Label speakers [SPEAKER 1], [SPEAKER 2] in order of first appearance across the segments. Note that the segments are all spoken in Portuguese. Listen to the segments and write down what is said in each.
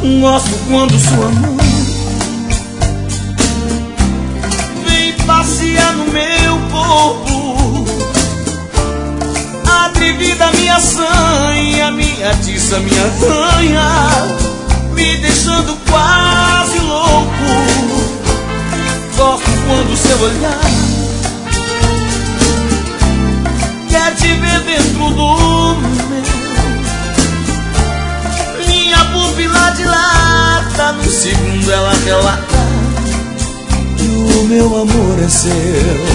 [SPEAKER 1] Gosto quando sua mão vem passear no meu corpo, atrevida minha sanha, me atiça, me arranha, me deixando quase louco. Gosto quando seu olhar quer te ver dentro do meu. Minha pupila dilata, num segundo ela relata que o meu amor é seu.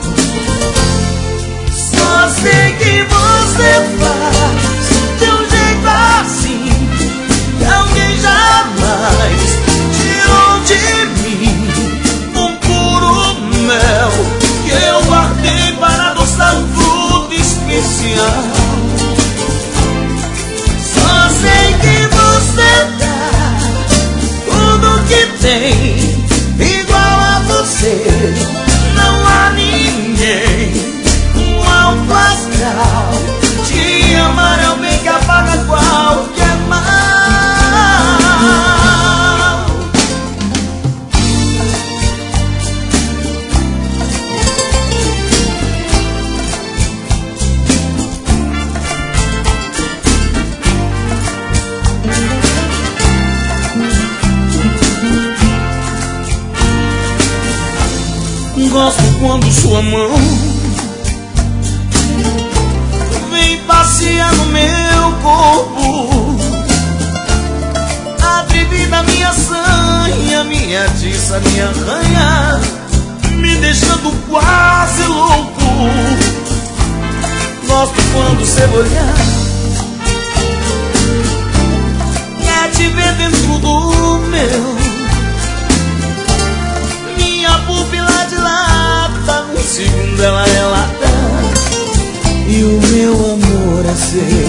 [SPEAKER 1] Só sei que você faz de um jeito assim que alguém jamais tirou de mim. Um puro mel que eu guardei para adoçar um fruto especial. Só sei que você dá tudo que tem, igual a você não há ninguém. Um alto astral, te amar é o bem que apaga qualquer mal. Gosto quando sua mão vem passear no meu corpo, atrevida minha sanha, me atiça, me arranha, me deixando quase louco. Gosto quando seu olhar quer te ver dentro do meu. Minha pupila dilata, num segundo ela relata e o meu amor é seu.